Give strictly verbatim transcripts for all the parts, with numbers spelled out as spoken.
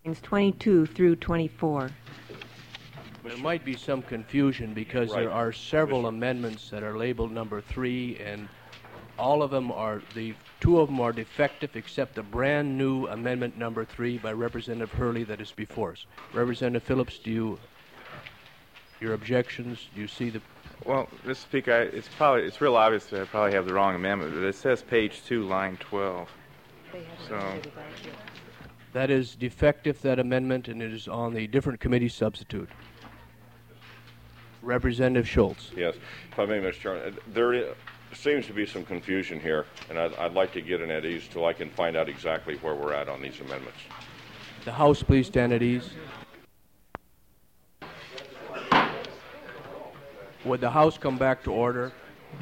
twenty-two through twenty-four. There might be some confusion because Right. there are several Mister amendments that are labeled number three, and all of them are, the two of them are defective except the brand new amendment number three by Representative Hurley that is before us. Representative Phillips, do you, your objections, do you see the... Well, Mister Speaker, I- it's probably, it's real obvious that I probably have the wrong amendment, but it says page two, line twelve. So, That is defective, that amendment, and it is on the different committee substitute. Representative Schultz. Yes, if I may, Mister Chairman, there i- seems to be some confusion here, and I'd, I'd like to get an at ease till I can find out exactly where we're at on these amendments. The House, please stand at ease. Would the House come back to order?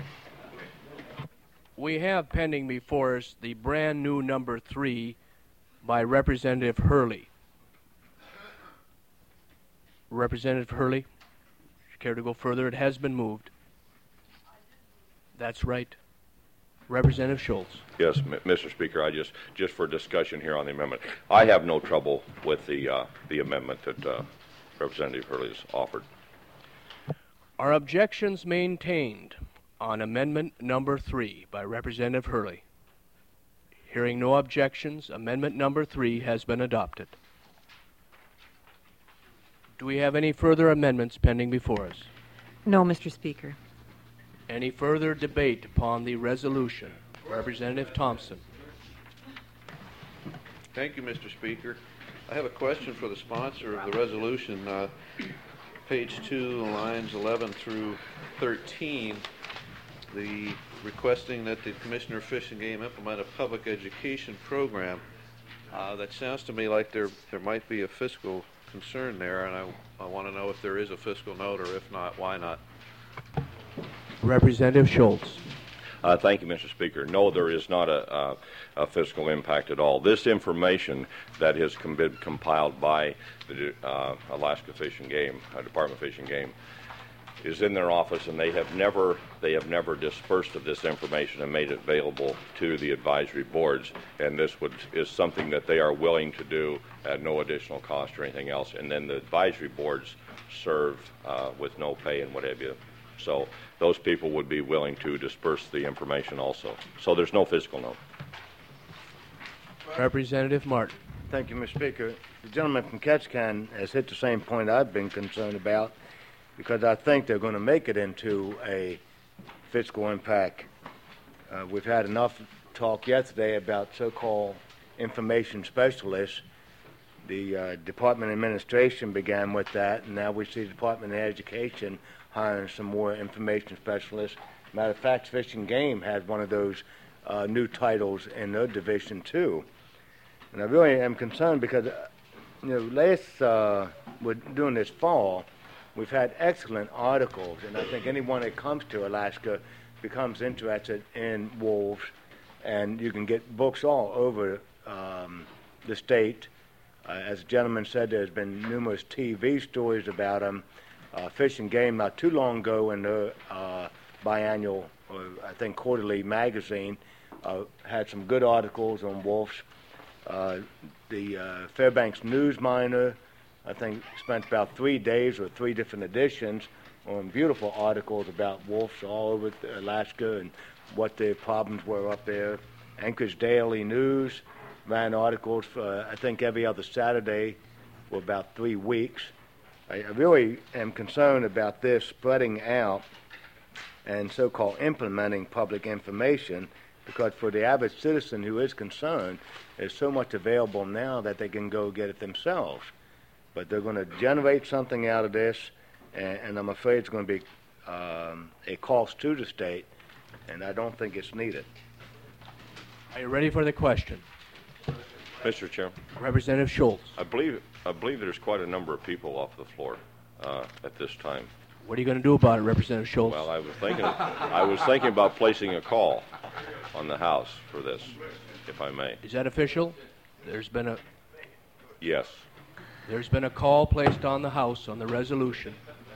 We have pending before us the brand new number three by Representative Hurley. Representative Hurley, care to go further? It has been moved. That's right. Representative Schultz. Yes, M- Mister Speaker, I just, just for discussion here on the amendment, I have no trouble with the, uh, the amendment that uh, Representative Hurley has offered. Are objections maintained on amendment number three by Representative Hurley? Hearing no objections, amendment number three has been adopted. Do we have any further amendments pending before us? No, Mister Speaker. Any further debate upon the resolution? Representative Thompson. Thank you, Mister Speaker. I have a question for the sponsor of the resolution. Uh, page two, lines eleven through thirteen, the requesting that the Commissioner of Fish and Game implement a public education program. Uh, that sounds to me like there there might be a fiscal concern there, and I, I want to know if there is a fiscal note, or if not, why not? Representative Schultz. Uh, thank you, Mister Speaker. No, there is not a, a, a fiscal impact at all. This information that has com- been compiled by the uh, Alaska Fish and Game, uh, Department of Fish and Game, is in their office, and they have never they have never dispersed of this information and made it available to the advisory boards. And this would is something that they are willing to do at no additional cost or anything else. And then the advisory boards serve uh, with no pay and what have you. So those people would be willing to disperse the information also. So there's no fiscal note. Representative Martin. Thank you, Mister Speaker. The gentleman from Ketchikan has hit the same point I've been concerned about, because I think they're going to make it into a fiscal impact. Uh, we've had enough talk yesterday about so-called information specialists. The uh, Department of Administration began with that, and now we see the Department of Education hiring some more information specialists. Matter of fact, Fish and Game had one of those uh, new titles in their division too. And I really am concerned because, uh, you know, last, uh, we're doing this fall, we've had excellent articles, and I think anyone that comes to Alaska becomes interested in wolves, and you can get books all over um, the state. Uh, as the gentleman said, there's been numerous T V stories about them. Uh, Fish and Game not too long ago in their uh, biannual, or I think quarterly magazine, uh, had some good articles on wolves. Uh, the uh, Fairbanks News Miner, I think, spent about three days or three different editions on beautiful articles about wolves all over Alaska and what the problems were up there. Anchorage Daily News ran articles for, I think, every other Saturday for about three weeks. I really am concerned about this spreading out and so-called implementing public information, because for the average citizen who is concerned, there's so much available now that they can go get it themselves. But they're going to generate something out of this, and, and I'm afraid it's going to be um, a cost to the state, and I don't think it's needed. Are you ready for the question? Mister Chairman. Representative Schultz. I believe I believe there's quite a number of people off the floor uh, at this time. What are you going to do about it, Representative Schultz? Well, I was thinking I was thinking about placing a call on the House for this, if I may. Is that official? There's been a Yes. there's been a call placed on the House on the resolution.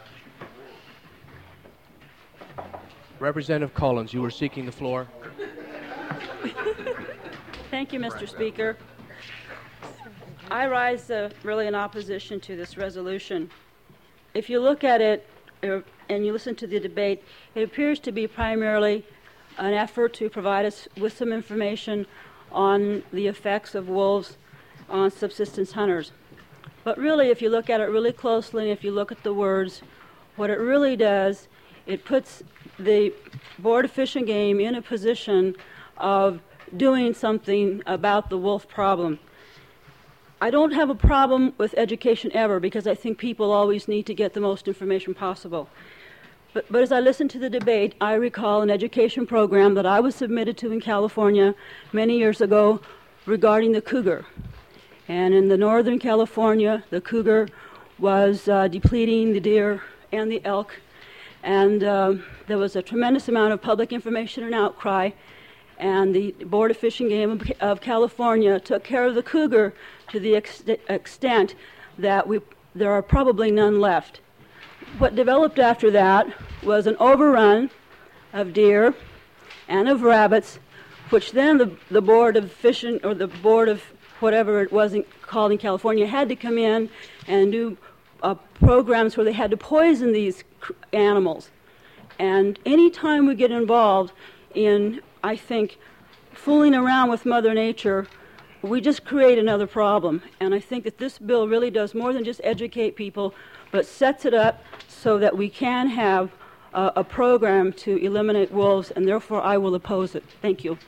Representative Collins, you were seeking the floor. Thank you, Mister Speaker. I rise uh, really in opposition to this resolution. If you look at it uh, and you listen to the debate, it appears to be primarily an effort to provide us with some information on the effects of wolves on subsistence hunters. But really, if you look at it really closely, and if you look at the words, what it really does, it puts the Board of Fish and Game in a position of doing something about the wolf problem. I don't have a problem with education ever, because I think people always need to get the most information possible. But, but as I listened to the debate, I recall an education program that I was submitted to in California many years ago regarding the cougar. And in the Northern California, the cougar was uh, depleting the deer and the elk. And uh, there was a tremendous amount of public information and outcry. And the Board of Fish and Game of, of California took care of the cougar to the ex- extent that we, there are probably none left. What developed after that was an overrun of deer and of rabbits, which then the, the Board of Fishing, or the Board of whatever it was in, called in California, had to come in and do uh, programs where they had to poison these cr- animals. And any time we get involved in, I think, fooling around with Mother Nature, we just create another problem. And I think that this bill really does more than just educate people, but sets it up so that we can have uh, a program to eliminate wolves, and therefore I will oppose it. Thank you.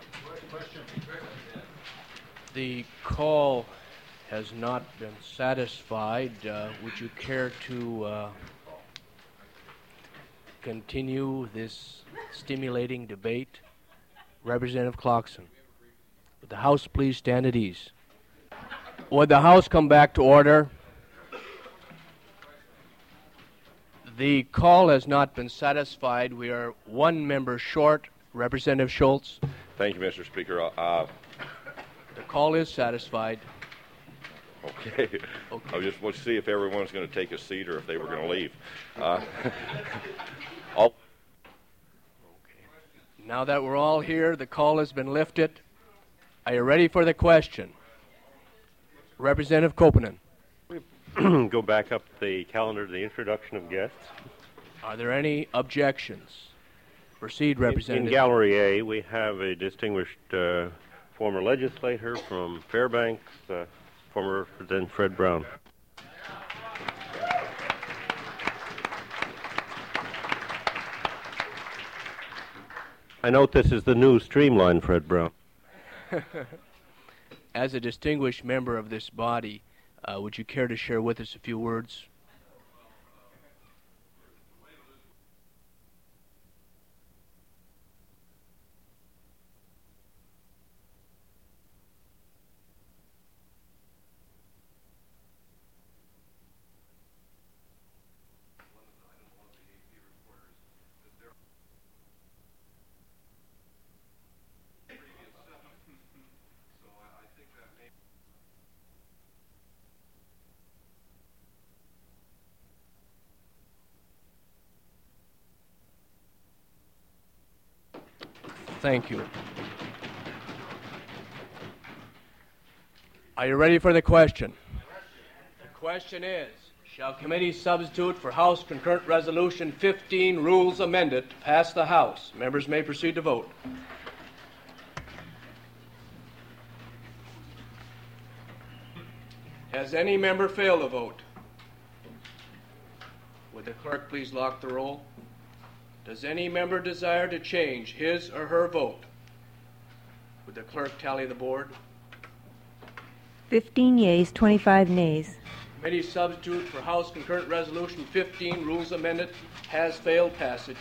The call has not been satisfied. Uh, would you care to uh, continue this stimulating debate? Representative Clarkson. Would the House please stand at ease? Would the House come back to order? The call has not been satisfied. We are one member short. Representative Schultz. Thank you, Mister Speaker. Uh, The call is satisfied. okay. Okay. I just want to see if everyone's going to take a seat or if they were going to leave. Uh, all Now that we're all here, the call has been lifted. Are you ready for the question? Representative Koponen. Go back up the calendar to the introduction of guests. Are there any objections? Proceed, Representative. In, in Gallery A, we have a distinguished uh, former legislator from Fairbanks, uh, former Representative Fred Brown. I note this is the new streamline, Fred Brown. As a distinguished member of this body, uh, would you care to share with us a few words? Thank you. Are you ready for the question? The question is, shall committee substitute for House Concurrent Resolution fifteen, Rules Amended, pass the House? Members may proceed to vote. Has any member failed to vote? Would the clerk please lock the roll? Does any member desire to change his or her vote? Would the clerk tally the board? fifteen yeas, twenty-five nays. Committee substitute for House Concurrent Resolution fifteen, Rules Amended, has failed passage.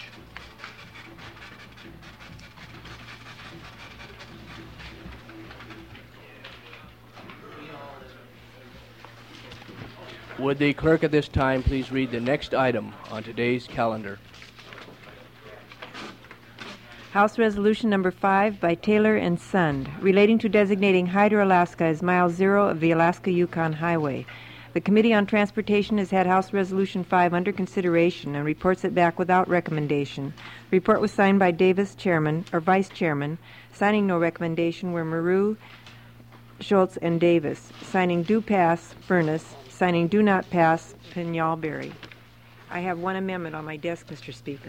Would the clerk at this time please read the next item on today's calendar? House Resolution Number five by Taylor and Sund, relating to designating Hyder, Alaska as Mile Zero of the Alaska-Yukon Highway. The Committee on Transportation has had House Resolution five under consideration and reports it back without recommendation. The report was signed by Davis, Chairman, or Vice Chairman. Signing no recommendation were Maru, Schultz, and Davis. Signing do pass, Furness. Signing do not pass, Pinalberry. I have one amendment on my desk, Mister Speaker.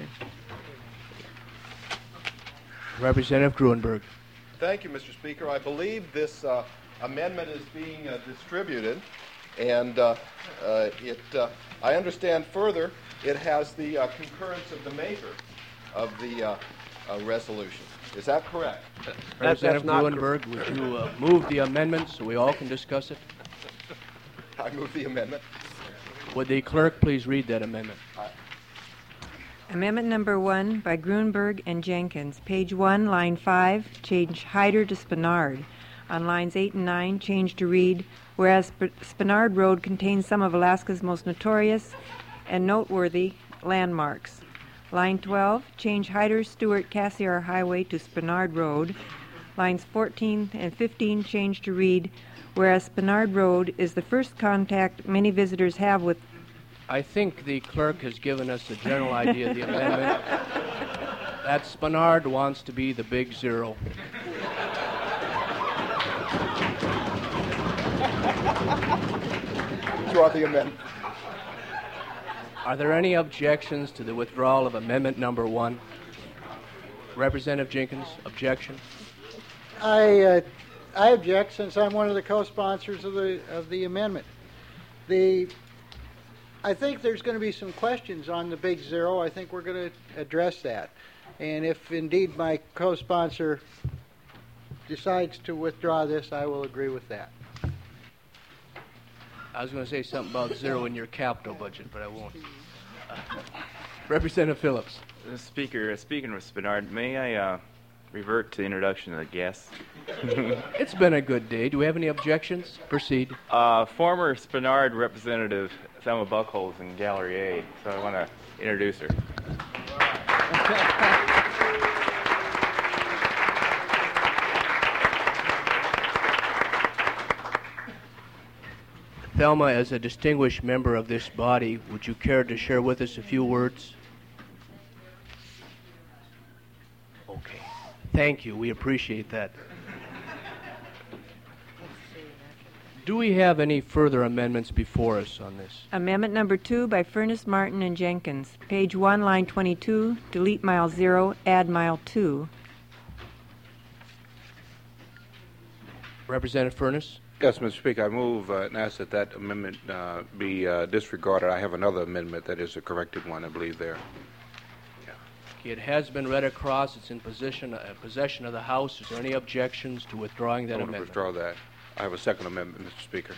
Representative Gruenberg. Thank you, Mister Speaker. I believe this uh, amendment is being uh, distributed, and uh, uh, it. Uh, I understand further it has the uh, concurrence of the maker of the uh, uh, resolution. Is that correct? Representative Gruenberg, would you uh, move the amendment so we all can discuss it? I move the amendment. Would the clerk please read that amendment? Aye. Amendment number one by Gruenberg and Jenkins. Page one, line five, change Hyder to Spenard. On lines eight and nine, change to read, whereas Sp- Spenard Road contains some of Alaska's most notorious and noteworthy landmarks. Line twelve, change Hyder Stewart Cassiar Highway to Spenard Road. Lines fourteen and fifteen, change to read, whereas Spenard Road is the first contact many visitors have with. I think the clerk has given us a general idea of the amendment. That Spenard wants to be the big zero. Draw the amendment. Are there any objections to the withdrawal of amendment number one? Representative Jenkins, objection? I uh, I object, since I'm one of the co-sponsors of the of the amendment. The I think there's going to be some questions on the big zero. I think we're going to address that, and if indeed my co-sponsor decides to withdraw this, I will agree with that. I was going to say something about zero in your capital budget, but I won't. Uh, Representative Phillips. Uh, Speaker, uh, speaking of Spenard, may I uh, revert to the introduction of the guests? It's been a good day. Do we have any objections? Proceed. Uh, former Spenard Representative Thelma Buckholz in Gallery A, so I want to introduce her. Thelma, as a distinguished member of this body, would you care to share with us a few words? Okay. Thank you. We appreciate that. Do we have any further amendments before us on this? Amendment number two by Furness, Martin, and Jenkins. Page one, line twenty-two, delete mile zero, add mile two. Representative Furness? Yes, Mister Speaker, I move uh, and ask that that amendment uh, be uh, disregarded. I have another amendment that is a corrected one, I believe, there. Yeah. Okay, it has been read across. It's in position, uh, possession of the House. Is there any objections to withdrawing that I want to amendment? withdraw that. I have a second amendment, Mister Speaker.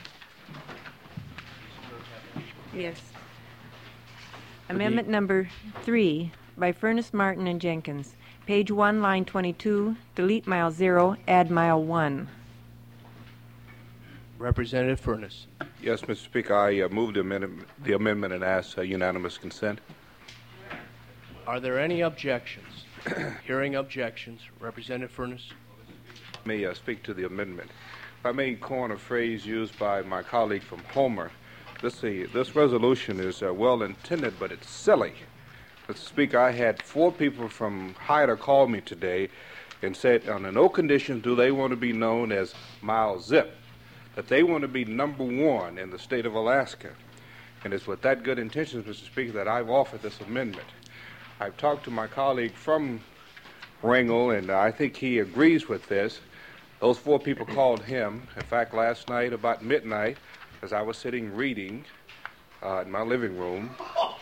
Yes. Amendment number three by Furness, Martin, and Jenkins. Page one, line twenty-two, delete mile zero, add mile one. Representative Furness. Yes, Mister Speaker, I uh, move the amendment, the amendment and ask uh, unanimous consent. Are there any objections? Hearing objections. Representative Furness. May I uh, speak to the amendment? If I may coin a phrase used by my colleague from Homer, this, uh, this resolution is uh, well intended, but it's silly. Mister Speaker, I had four people from Hyder call me today and said, under no conditions do they want to be known as Mile Zip, that they want to be number one in the state of Alaska. And it's with that good intentions, Mister Speaker, that I've offered this amendment. I've talked to my colleague from Ringel, and I think he agrees with this. Those four people called him. In fact, last night about midnight, as I was sitting reading uh, in my living room,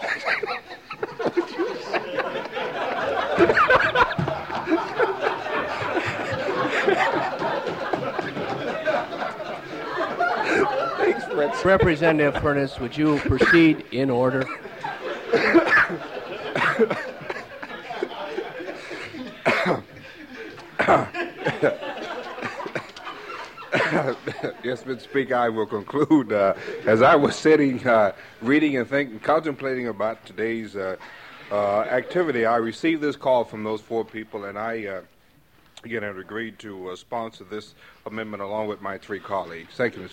Representative Furness, would you proceed in order? Yes, Mister Speaker, I will conclude. Uh, as I was sitting, uh, reading and thinking, contemplating about today's uh, uh, activity, I received this call from those four people, and I, uh, again, have agreed to uh, sponsor this amendment along with my three colleagues. Thank you, Mister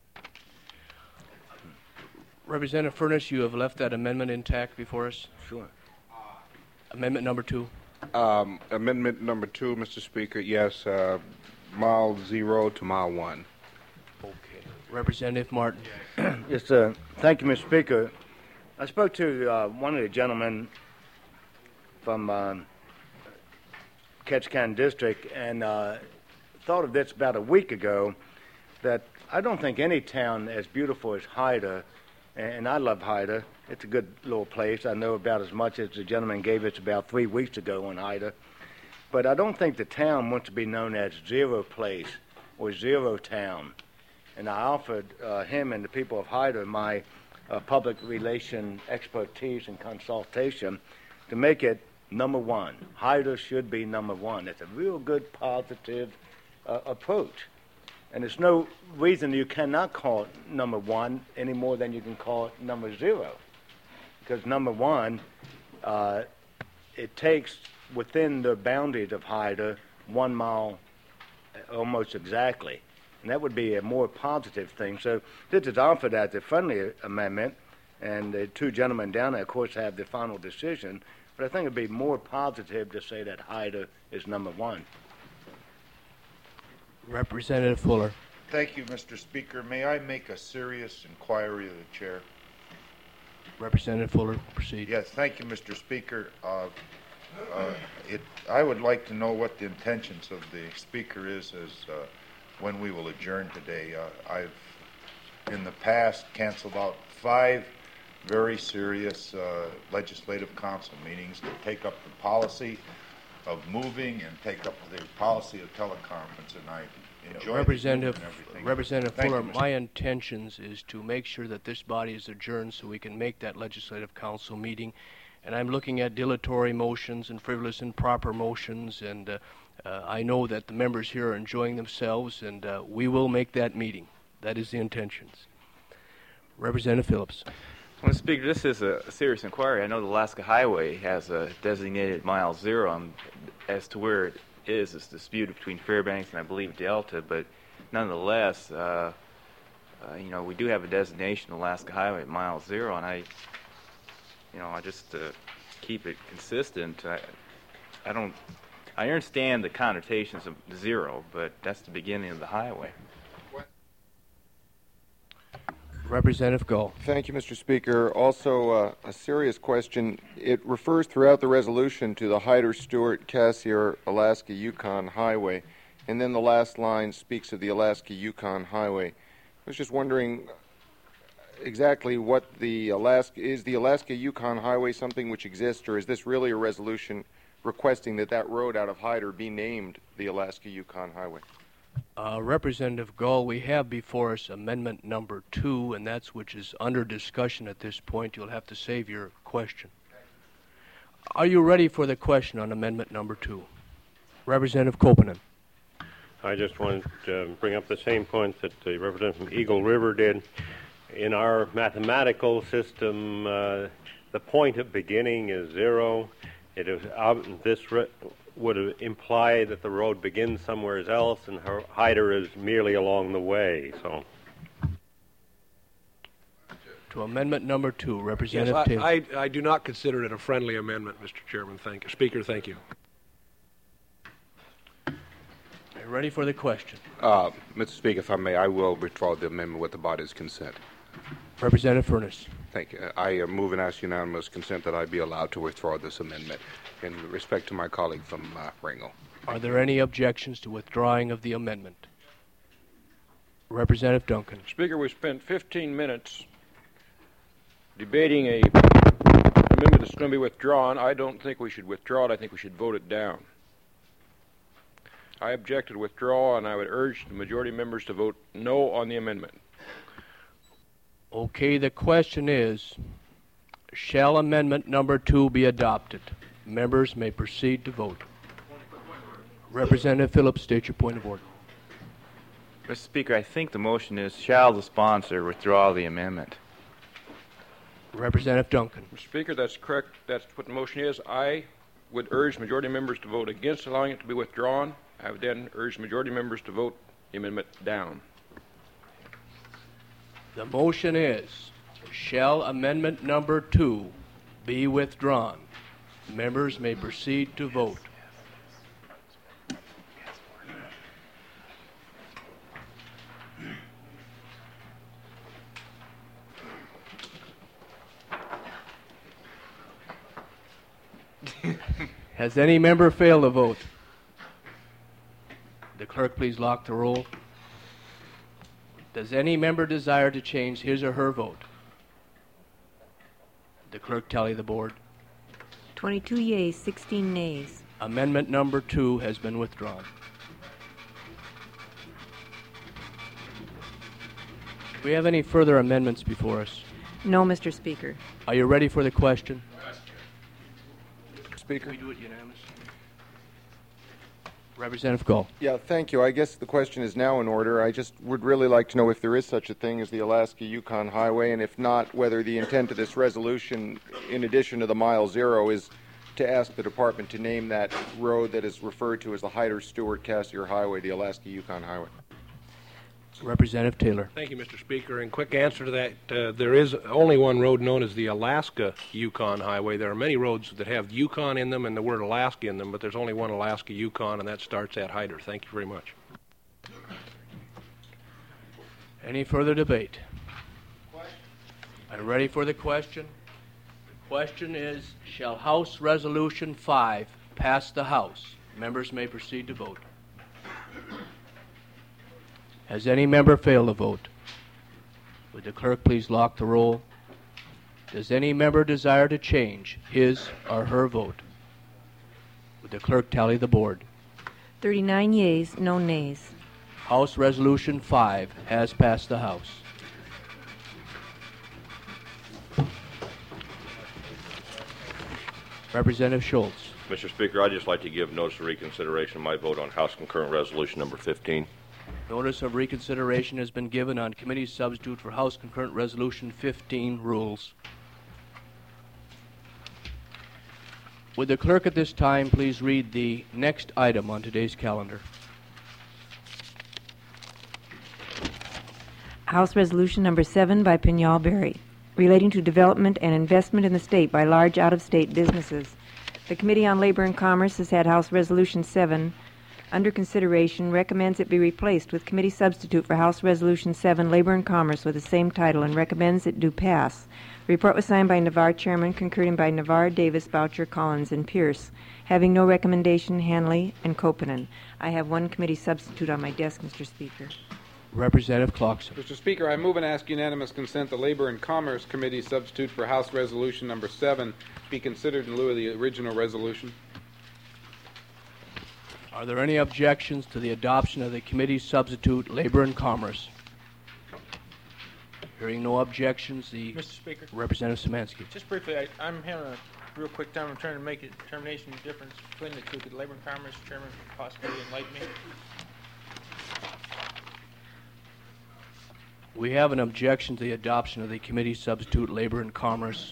Representative Furness, you have left that amendment intact before us. Sure. Amendment number two. Um, amendment number two, Mister Speaker, yes, uh, mile zero to mile one. Okay. Representative Martin. Yes, uh, thank you, Mister Speaker. I spoke to uh, one of the gentlemen from um, Ketchikan District and uh, thought of this about a week ago, that I don't think any town as beautiful as Haida, and I love Haida. It's a good little place. I know about as much as the gentleman gave us about three weeks ago on Haida. But I don't think the town wants to be known as Zero Place or Zero Town. And I offered uh, him and the people of Haida my uh, public relation expertise and consultation to make it number one. Haida should be number one. It's a real good, positive uh, approach. And there's no reason you cannot call it number one any more than you can call it number zero. Because number one, uh, it takes within the boundaries of Haida one mile almost exactly. And that would be a more positive thing. So this is offered as a friendly amendment, and the two gentlemen down there, of course, have the final decision. But I think it would be more positive to say that Haida is number one. Representative Fuller. Thank you, Mister Speaker. May I make a serious inquiry of the chair? Representative Fuller, proceed. Yes, thank you, Mister Speaker. Uh, uh, it, I would like to know what the intentions of the Speaker is as uh, when we will adjourn today. Uh, I've, in the past, canceled out five very serious uh, legislative council meetings to take up the policy of moving and take up the policy of teleconference, and I enjoy Representative, everything. Representative Thank Fuller, you, my intentions is to make sure that this body is adjourned so we can make that legislative council meeting. And I'm looking at dilatory motions and frivolous and improper motions, and uh, uh, I know that the members here are enjoying themselves, and uh, we will make that meeting. That is the intentions. Representative Phillips. Well, Speaker, this is a serious inquiry. I know the Alaska Highway has a designated mile zero. Um, as to where it is, it's disputed between Fairbanks and I believe Delta, but nonetheless, uh, uh, you know, we do have a designation, Alaska Highway at mile zero, and I, you know, I just uh, keep it consistent. I, I don't, I understand the connotations of zero, but that's the beginning of the highway. Representative Gull. Thank you, Mister Speaker. Also, uh, a serious question. It refers throughout the resolution to the Hyder-Stewart-Cassiar Alaska-Yukon Highway, and then the last line speaks of the Alaska-Yukon Highway. I was just wondering exactly what the Alaska is. The Alaska-Yukon Highway something which exists, or is this really a resolution requesting that that road out of Hyder be named the Alaska-Yukon Highway? Uh, Representative Gull, we have before us amendment number two, and that's which is under discussion at this point. You'll have to save your question. Are you ready for the question on amendment number two? Representative Kopenen. I just wanted to bring up the same points that the representative from Eagle River did. In our mathematical system, uh, the point of beginning is zero. It is uh, this re- would imply that the road begins somewhere else, and Hyder is merely along the way. So, to amendment number two, Representative yes, Taylor. I, I, I do not consider it a friendly amendment, Mister Chairman. Thank you, Speaker. Thank you. Are you ready for the question? Uh, Mister Speaker, if I may, I will withdraw the amendment with the body's consent. Representative Furness. Thank you. I uh, move and ask unanimous consent that I be allowed to withdraw this amendment in respect to my colleague from uh, Ringo. Are there any objections to withdrawing of the amendment? Representative Duncan. Speaker, we spent fifteen minutes debating a amendment that's going to be withdrawn. I don't think we should withdraw it. I think we should vote it down. I object to withdrawal, and I would urge the majority members to vote no on the amendment. Okay, the question is, shall amendment number two be adopted? Members may proceed to vote. Representative Phillips, state your point of order. Mister Speaker, I think the motion is, shall the sponsor withdraw the amendment? Representative Duncan. Mister Speaker, that's correct. That's what the motion is. I would urge majority members to vote against allowing it to be withdrawn. I would then urge majority members to vote the amendment down. The motion is, shall amendment number two be withdrawn? Members may proceed to vote. Has any member failed to vote? The clerk please lock the roll. Does any member desire to change his or her vote? The clerk tally the board. twenty-two yeas, sixteen nays. Amendment number two has been withdrawn. Do we have any further amendments before us? No, Mister Speaker. Are you ready for the question? Speaker. We do it unanimous. Representative Gull. Yeah, thank you. I guess the question is now in order. I just would really like to know if there is such a thing as the Alaska-Yukon Highway, and if not, whether the intent of this resolution, in addition to the mile zero, is to ask the department to name that road that is referred to as the Hyder-Stewart-Cassiar Highway, the Alaska-Yukon Highway. Representative Taylor. Thank you, Mister Speaker. In quick answer to that, uh, there is only one road known as the Alaska-Yukon Highway. There are many roads that have Yukon in them and the word Alaska in them, but there's only one Alaska-Yukon, and that starts at Hyder. Thank you very much. Any further debate? Are you ready for the question? The question is, shall House Resolution five pass the House? Members may proceed to vote. Has any member failed to vote? Would the clerk please lock the roll? Does any member desire to change his or her vote? Would the clerk tally the board? thirty-nine yeas, no nays. House Resolution five has passed the House. Representative Schultz. Mister Speaker, I'd just like to give notice of reconsideration of my vote on House Concurrent Resolution number fifteen. Notice of reconsideration has been given on committee substitute for House Concurrent Resolution fifteen rules. Would the clerk at this time please read the next item on today's calendar? House Resolution Number seven by Pinyal Berry, relating to development and investment in the state by large out-of-state businesses. The Committee on Labor and Commerce has had House Resolution seven under consideration, recommends it be replaced with committee substitute for House Resolution seven, Labor and Commerce, with the same title, and recommends it do pass. The report was signed by Navarre Chairman, concurring by Navarre, Davis, Boucher, Collins, and Pierce. Having no recommendation, Hanley and Koponen. I have one committee substitute on my desk, Mister Speaker. Representative Clarkson. Mister Speaker, I move and ask unanimous consent the Labor and Commerce Committee substitute for House Resolution Number seven be considered in lieu of the original resolution. Are there any objections to the adoption of the committee substitute, Labor and Commerce? Hearing no objections, the Mister Speaker. Representative Szymanski. Just briefly, I, I'm having a real quick time. I'm trying to make a determination of difference between the two. Could Labor and Commerce Chairman possibly enlighten me? We have an objection to the adoption of the committee substitute, Labor and Commerce.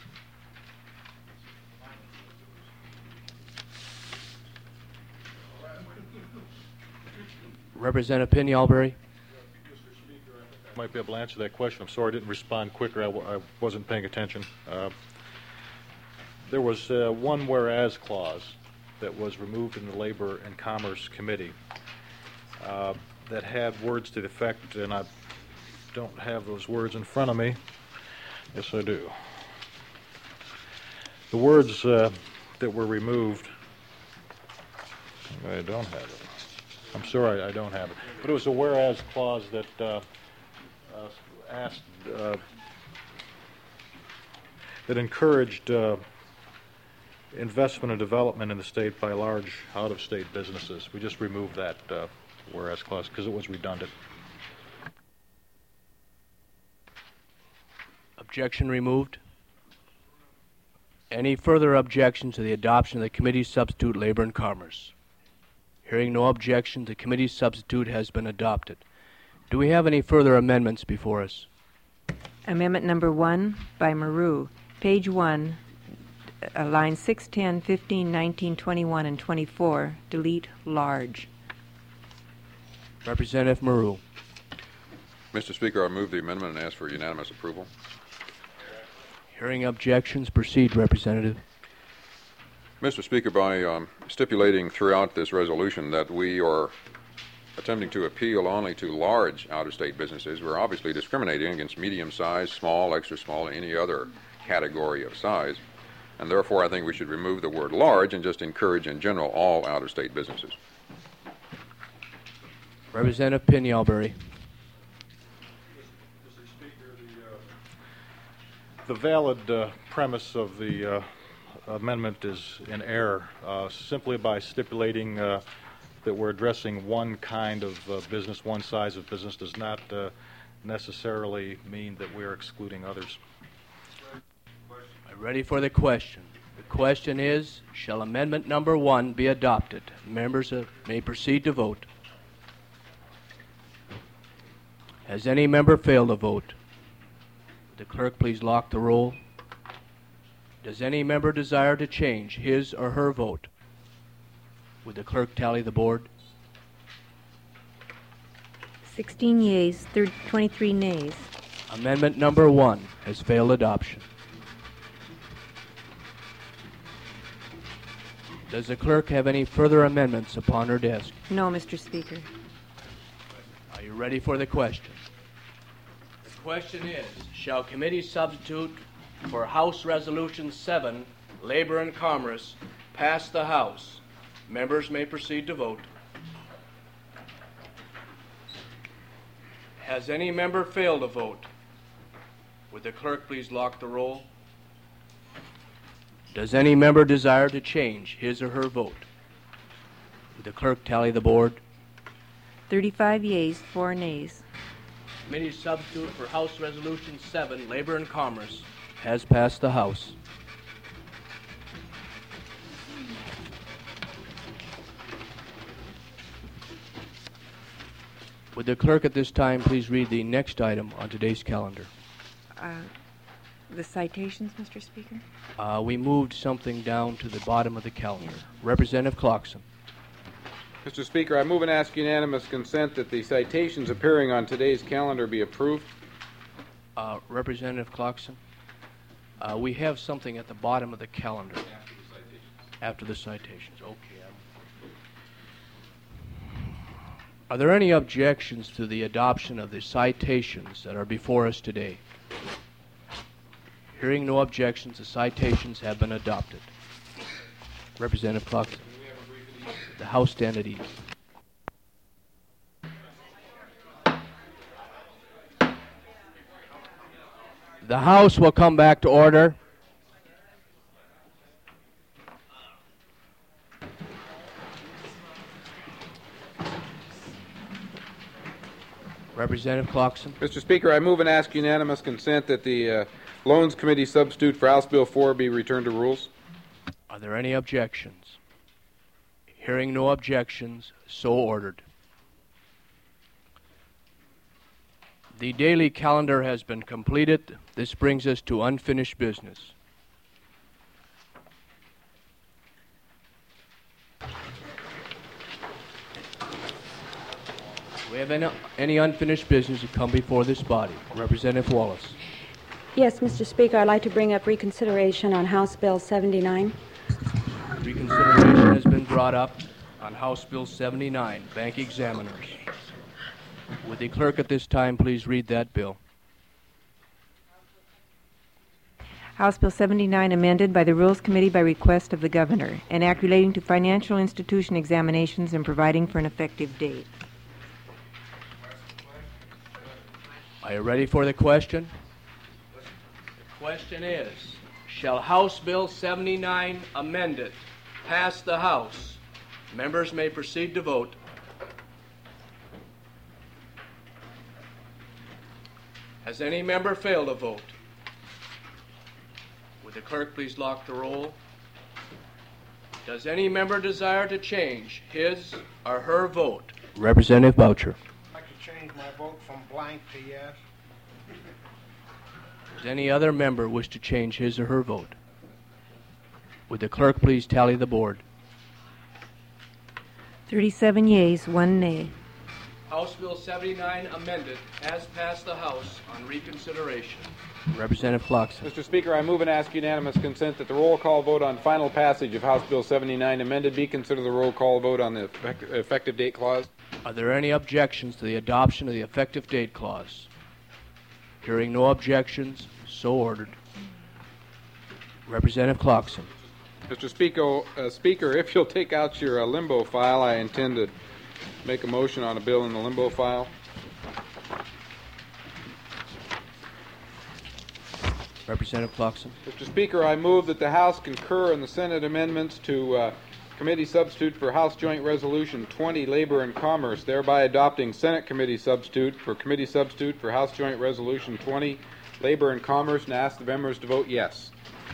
Representative Pinyal-Berry. Might be able to answer that question. I'm sorry I didn't respond quicker. I, w- I wasn't paying attention. Uh, there was uh, one whereas clause that was removed in the Labor and Commerce Committee uh, that had words to the effect, and I don't have those words in front of me. Yes, I do. The words uh, that were removed, I don't have it. I'm sorry, I don't have it. But it was a whereas clause that uh, uh, asked, uh, that encouraged uh, investment and development in the state by large out-of-state businesses. We just removed that uh, whereas clause because it was redundant. Objection removed. Any further objection to the adoption of the committee substitute, Labor and Commerce? Hearing no objection, the committee substitute has been adopted. Do we have any further amendments before us? Amendment number one by Maru, page one, uh, lines six, ten, fifteen, nineteen, twenty-one, and twenty-four, delete large. Representative Maru. Mister Speaker, I move the amendment and ask for unanimous approval. Hearing objections, proceed, Representative. Mister Speaker, by um, stipulating throughout this resolution that we are attempting to appeal only to large out-of-state businesses, we're obviously discriminating against medium-sized, small, extra small, and any other category of size. and therefore I think we should remove the word large and just encourage in general all out-of-state businesses. Representative Pinialbury. The valid uh, premise of the uh, amendment is in error, uh, simply by stipulating uh, that we're addressing one kind of uh, business, one size of business, does not uh, necessarily mean that we're excluding others. Ready for the question. The question is, shall amendment number one be adopted? Members uh, may proceed to vote. Has any member failed to vote? Would the clerk please lock the roll? Does any member desire to change his or her vote? Would the clerk tally the board? sixteen yeas, twenty-three nays. Amendment number one has failed adoption. Does the clerk have any further amendments upon her desk? No, Mister Speaker. Are you ready for the question? The question is, shall committee substitute for House Resolution seven, Labor and Commerce, pass the House? Members may proceed to vote. Has any member failed to vote? Would the clerk please lock the roll? Does any member desire to change his or her vote? Would the clerk tally the board? thirty-five yeas, four nays. Committee substitute for House Resolution seven, Labor and Commerce, has passed the House. Would the clerk at this time please read the next item on today's calendar? Uh, the citations, Mister Speaker? Uh, we moved something down to the bottom of the calendar. Representative Clarkson. Mister Speaker, I move and ask unanimous consent that the citations appearing on today's calendar be approved. Uh, Representative Clarkson, uh, we have something at the bottom of the calendar. After the citations. Okay. Are there any objections to the adoption of the citations that are before us today? Hearing no objections, the citations have been adopted. Representative Clarkson. The House stand at ease. The House will come back to order. Representative Clarkson. Mister Speaker, I move and ask unanimous consent that the uh, Loans Committee substitute for House Bill four be returned to rules. Are there any objections? Hearing no objections, so ordered. The daily calendar has been completed. This brings us to unfinished business. Do we have any, any unfinished business to come before this body? Representative Wallace. Yes, Mister Speaker, I'd like to bring up reconsideration on House Bill seventy-nine. Reconsideration has been brought up on House Bill seventy-nine, bank examiners. Would the clerk at this time please read that bill? House Bill seventy-nine amended by the Rules Committee by request of the Governor, an act relating to financial institution examinations and providing for an effective date. Are you ready for the question? The question is, shall House Bill seventy-nine amended pass the House? Members may proceed to vote. Has any member failed to vote? Would the clerk please lock the roll? Does any member desire to change his or her vote? Representative Boucher. I'd like to change my vote from blank to yes. Does any other member wish to change his or her vote? Would the clerk please tally the board? thirty-seven yeas, one nay. House Bill seventy-nine amended has passed the House on reconsideration. Representative Clarkson. Mister Speaker, I move and ask unanimous consent that the roll call vote on final passage of House Bill seventy-nine amended be considered the roll call vote on the effect- effective date clause. Are there any objections to the adoption of the effective date clause? Hearing no objections, so ordered. Representative Clarkson. Mister Speaker, uh, Speaker, if you'll take out your uh, limbo file, I intend to make a motion on a bill in the limbo file. Representative Clarkson. Mister Speaker, I move that the House concur in the Senate amendments to uh, Committee Substitute for House Joint Resolution twenty, Labor and Commerce, thereby adopting Senate Committee Substitute for Committee Substitute for House Joint Resolution twenty, Labor and Commerce, and ask the members to vote yes.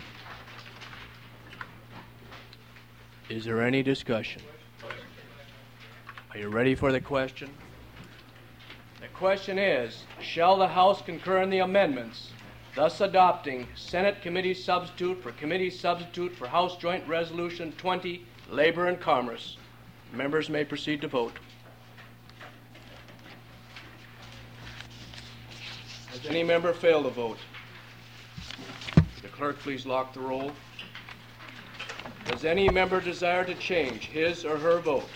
Is there any discussion? Are you ready for the question? The question is, shall the House concur in the amendments, thus adopting Senate Committee Substitute for Committee Substitute for House Joint Resolution twenty, Labor and Commerce? Members may proceed to vote. Has any member failed to vote? Would the clerk please lock the roll? Does any member desire to change his or her vote?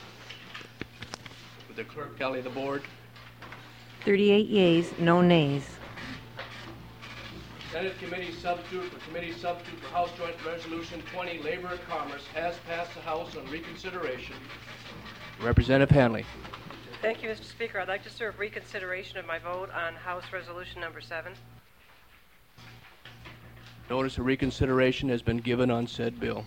Would the clerk tally the board? thirty-eight yeas, no nays. Senate Committee Substitute for Committee Substitute for House Joint Resolution twenty, Labor and Commerce, has passed the House on reconsideration. Representative Hanley. Thank you, Mister Speaker. I'd like to serve reconsideration of my vote on House Resolution number seven. Notice of reconsideration has been given on said bill.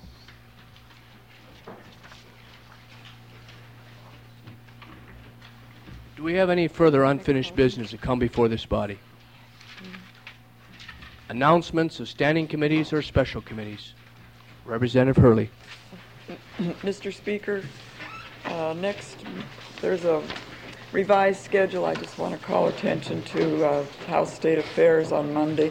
Do we have any further unfinished business to come before this body? Announcements of standing committees or special committees. Representative Hurley. Mister Speaker, uh, next there's a revised schedule. I just want to call attention to uh, House State Affairs on Monday.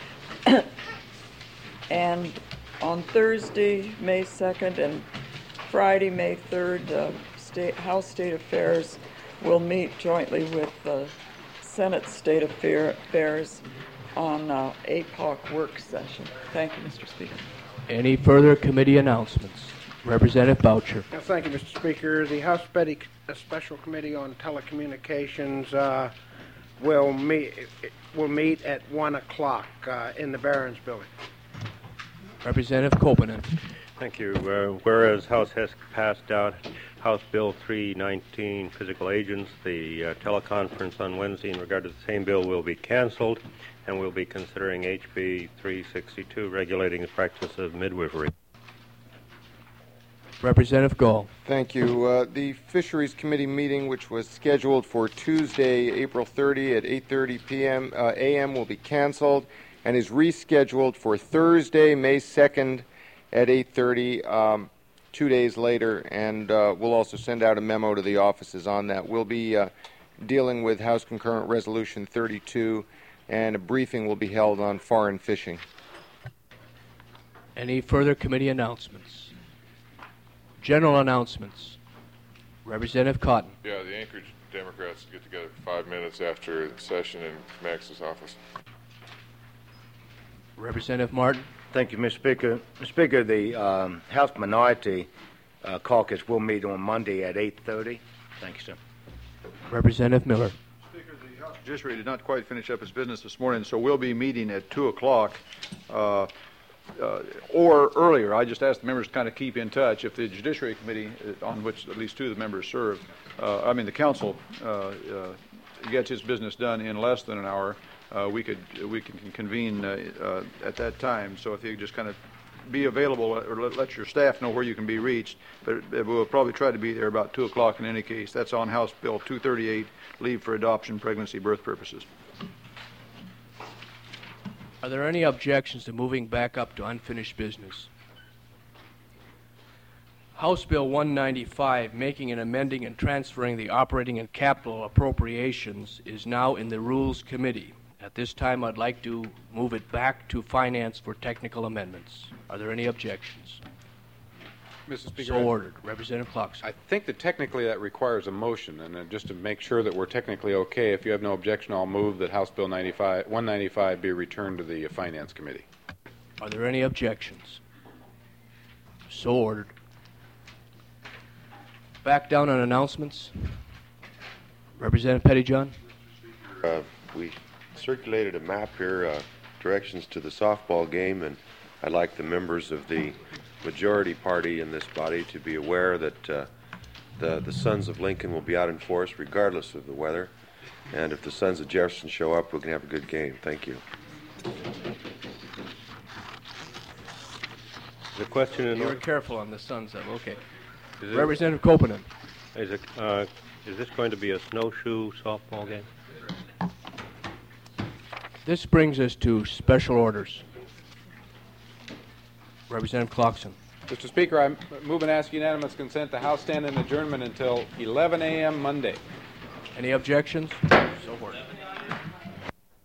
And on Thursday, May second, and Friday, May third, uh, State, House State Affairs will meet jointly with the Senate State Affairs on uh, A P O C work session. Thank you, Mister Speaker. Any further committee announcements? Representative Boucher. Uh, thank you, Mister Speaker. The House Betty, uh, Special Committee on Telecommunications uh, will meet will meet at one o'clock uh, in the Barron's Building. Representative Copeland. Thank you. Uh, whereas House has passed out House Bill three nineteen, Physical Agents, the uh, teleconference on Wednesday in regard to the same bill will be canceled, and we'll be considering H B three sixty-two, regulating the practice of midwifery. Representative Gall. Thank you. Uh, the Fisheries Committee meeting, which was scheduled for Tuesday, April thirtieth at eight thirty p m Uh, a m, will be canceled and is rescheduled for Thursday, May second at eight thirty, um, two days later, and uh, we'll also send out a memo to the offices on that. We'll be uh, dealing with House Concurrent Resolution thirty-two, and a briefing will be held on foreign fishing. Any further committee announcements? General announcements. Representative Cotton. Yeah, the Anchorage Democrats get together for five minutes after the session in Max's office. Representative Martin. Thank you, Mister Speaker. Mister Speaker, the um, House Minority uh, Caucus will meet on Monday at eight thirty. Thank you, sir. Representative Miller. Speaker, the House Judiciary did not quite finish up its business this morning, so we'll be meeting at two o'clock. Uh, Uh, or earlier. I just asked the members to kind of keep in touch. If the Judiciary Committee, uh, on which at least two of the members serve, uh, I mean the Council, uh, uh, gets its business done in less than an hour, uh, we could we can convene uh, uh, at that time. So if you just kind of be available or let, let your staff know where you can be reached, but we'll probably try to be there about two o'clock in any case. That's on House Bill two thirty-eight, leave for adoption, pregnancy, birth purposes. Are there any objections to moving back up to unfinished business? House Bill one ninety-five, making and amending and transferring the operating and capital appropriations, is now in the Rules Committee. At this time, I'd like to move it back to Finance for technical amendments. Are there any objections? Mister Speaker, so ordered. Representative Clarkson. I think that technically that requires a motion, and uh, just to make sure that we're technically okay, if you have no objection, I'll move that House Bill ninety-five, one ninety-five be returned to the uh, Finance Committee. Are there any objections? So ordered. Back down on announcements. Representative Pettyjohn. Uh, we circulated a map here, uh, directions to the softball game, and I'd like the members of the majority party in this body to be aware that uh, the, the Sons of Lincoln will be out in force regardless of the weather. And if the Sons of Jefferson show up, we can have a good game. Thank you. The question in You were order. careful on the Sons of, okay. Is it- Representative Copeland. Is it, uh, is this going to be a snowshoe softball game? This brings us to special orders. Representative Clarkson. Mister Speaker, I move and ask unanimous consent the House stand in adjournment until eleven a m Monday. Any objections? So ordered.